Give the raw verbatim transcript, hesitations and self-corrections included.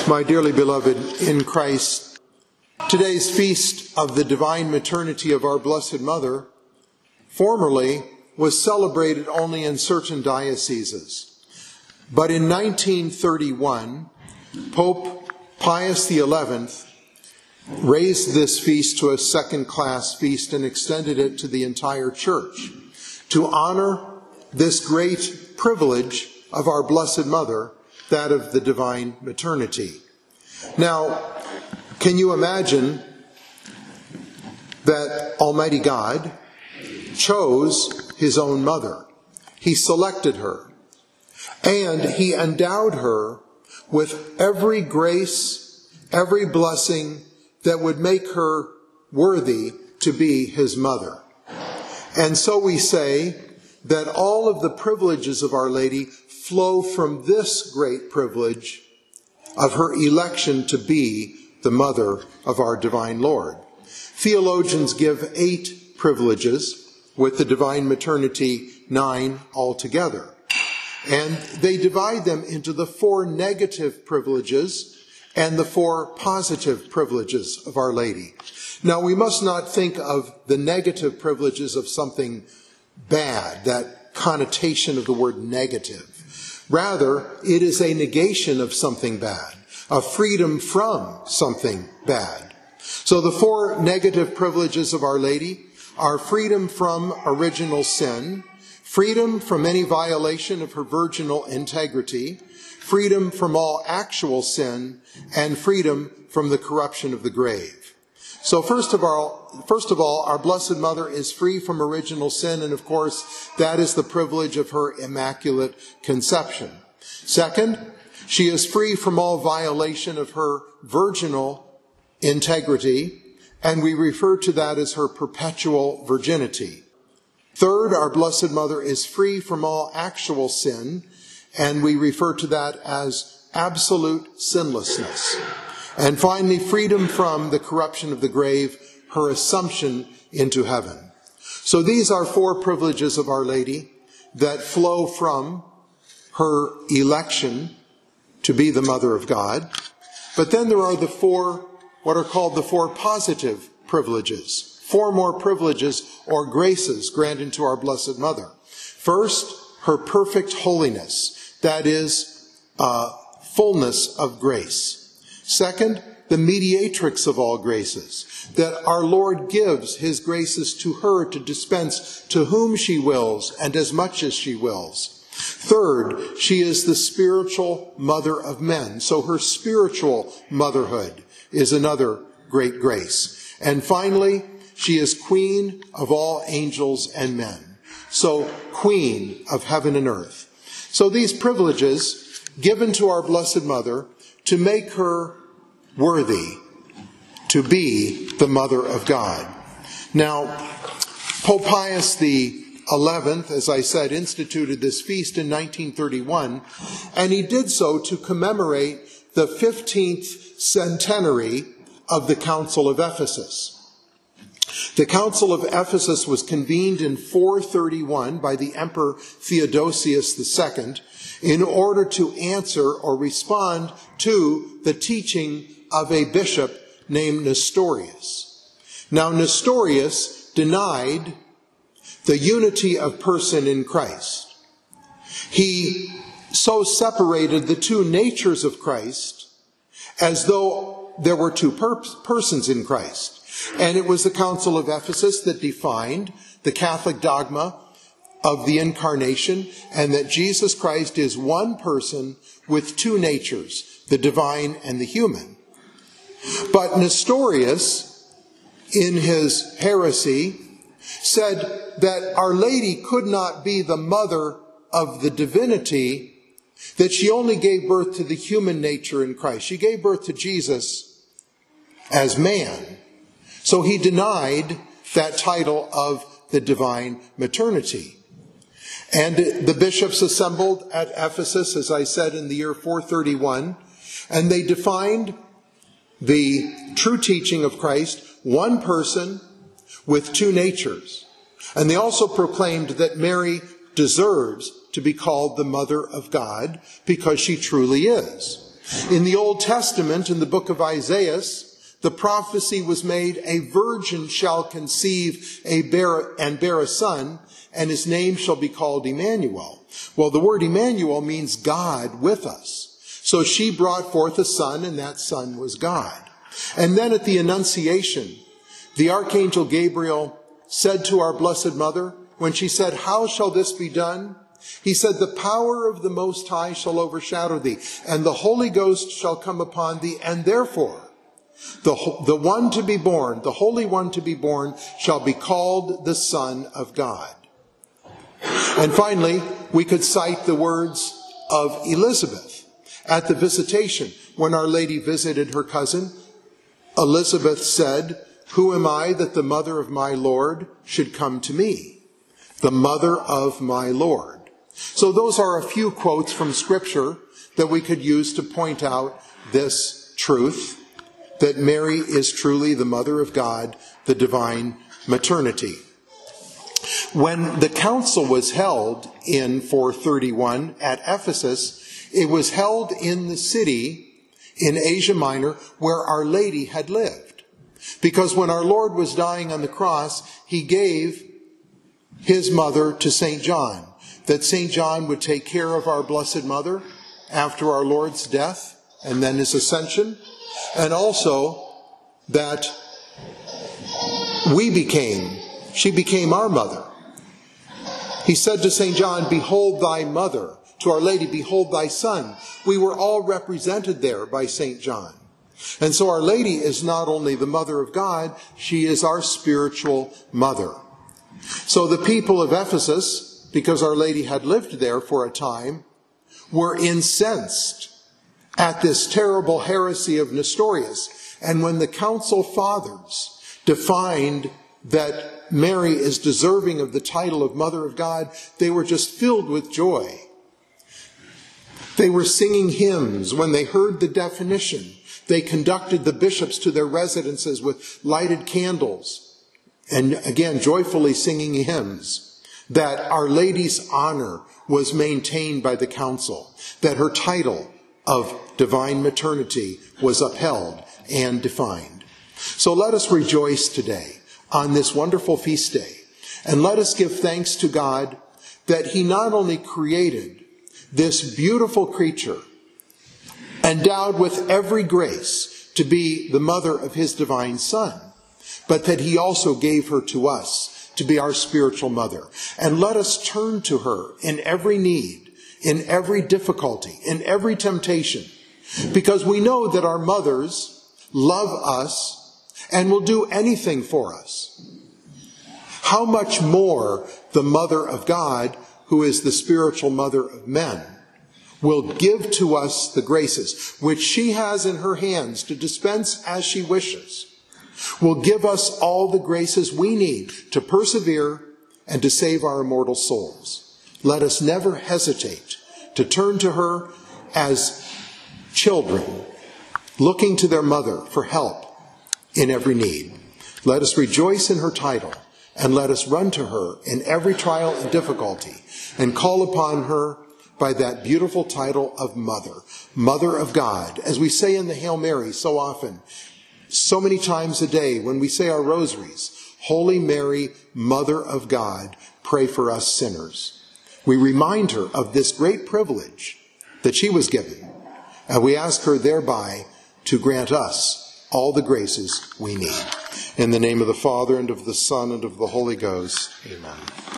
My dearly beloved in Christ, today's feast of the divine maternity of our Blessed Mother formerly was celebrated only in certain dioceses. But in nineteen thirty-one, Pope Pius the eleventh raised this feast to a second-class feast and extended it to the entire church to honor this great privilege of our Blessed Mother, that of the divine maternity. Now, can you imagine that Almighty God chose his own mother? He selected her, and he endowed her with every grace, every blessing that would make her worthy to be his mother. And so we say that all of the privileges of Our Lady flow from this great privilege of her election to be the mother of our divine Lord. Theologians give eight privileges, with the divine maternity nine altogether. And they divide them into the four negative privileges and the four positive privileges of Our Lady. Now, we must not think of the negative privileges of something bad, that connotation of the word negative. Rather, it is a negation of something bad, a freedom from something bad. So the four negative privileges of Our Lady are freedom from original sin, freedom from any violation of her virginal integrity, freedom from all actual sin, and freedom from the corruption of the grave. So first of all, first of all, our Blessed Mother is free from original sin, and of course, that is the privilege of her Immaculate Conception. Second, she is free from all violation of her virginal integrity, and we refer to that as her perpetual virginity. Third, our Blessed Mother is free from all actual sin, and we refer to that as absolute sinlessness. And finally, freedom from the corruption of the grave, her assumption into heaven. So these are four privileges of Our Lady that flow from her election to be the Mother of God. But then there are the four, what are called the four positive privileges. Four more privileges or graces granted to our Blessed Mother. First, her perfect holiness, that is, uh, fullness of grace. Second, the mediatrix of all graces, that our Lord gives his graces to her to dispense to whom she wills and as much as she wills. Third, she is the spiritual mother of men, so her spiritual motherhood is another great grace. And finally, she is queen of all angels and men, so queen of heaven and earth. So these privileges given to our Blessed Mother to make her worthy to be the Mother of God. Now, Pope Pius the eleventh, as I said, instituted this feast in nineteen thirty-one, and he did so to commemorate the fifteenth centenary of the Council of Ephesus. The Council of Ephesus was convened in four thirty-one by the Emperor Theodosius the second in order to answer or respond to the teaching of a bishop named Nestorius. Now, Nestorius denied the unity of person in Christ. He so separated the two natures of Christ as though there were two per- persons in Christ. And it was the Council of Ephesus that defined the Catholic dogma of the Incarnation, and that Jesus Christ is one person with two natures, the divine and the human. But Nestorius, in his heresy, said that Our Lady could not be the mother of the divinity, that she only gave birth to the human nature in Christ. She gave birth to Jesus as man. So he denied that title of the divine maternity. And the bishops assembled at Ephesus, as I said, in the year four thirty-one, and they defined the true teaching of Christ, one person with two natures. And they also proclaimed that Mary deserves to be called the Mother of God because she truly is. In the Old Testament, in the book of Isaiah, the prophecy was made, a virgin shall conceive a bear, and bear a son, and his name shall be called Emmanuel. Well, the word Emmanuel means God with us. So she brought forth a son, and that son was God. And then at the Annunciation, the Archangel Gabriel said to our Blessed Mother, when she said, "How shall this be done?" He said, "The power of the Most High shall overshadow thee, and the Holy Ghost shall come upon thee, and therefore the, the one to be born, the Holy One to be born, shall be called the Son of God." And finally, we could cite the words of Elizabeth at the visitation. When Our Lady visited her cousin, Elizabeth said, "Who am I that the mother of my Lord should come to me?" The mother of my Lord. So those are a few quotes from Scripture that we could use to point out this truth, that Mary is truly the mother of God, the divine maternity. When the council was held in four thirty-one at Ephesus, it was held in the city in Asia Minor where Our Lady had lived. Because when our Lord was dying on the cross, he gave his mother to Saint John, that Saint John would take care of our Blessed Mother after our Lord's death and then his ascension, and also that we became, she became our mother. He said to Saint John, "Behold thy mother." To Our Lady, "Behold thy son." We were all represented there by Saint John. And so Our Lady is not only the mother of God, she is our spiritual mother. So the people of Ephesus, because Our Lady had lived there for a time, were incensed at this terrible heresy of Nestorius. And when the council fathers defined that Mary is deserving of the title of Mother of God, they were just filled with joy. They were singing hymns when they heard the definition. They conducted the bishops to their residences with lighted candles, and again, joyfully singing hymns, that Our Lady's honor was maintained by the council, that her title of divine maternity was upheld and defined. So let us rejoice today on this wonderful feast day, and let us give thanks to God that he not only created this beautiful creature, endowed with every grace to be the mother of his divine Son, but that he also gave her to us to be our spiritual mother. And let us turn to her in every need, in every difficulty, in every temptation, because we know that our mothers love us and will do anything for us. How much more the Mother of God, who is the spiritual mother of men, will give to us the graces which she has in her hands to dispense as she wishes, will give us all the graces we need to persevere and to save our immortal souls. Let us never hesitate to turn to her as children, looking to their mother for help in every need. Let us rejoice in her title, and let us run to her in every trial and difficulty, and call upon her by that beautiful title of Mother, Mother of God. As we say in the Hail Mary so often, so many times a day when we say our rosaries, Holy Mary, Mother of God, pray for us sinners. We remind her of this great privilege that she was given, and we ask her thereby to grant us all the graces we need. In the name of the Father, and of the Son, and of the Holy Ghost, amen.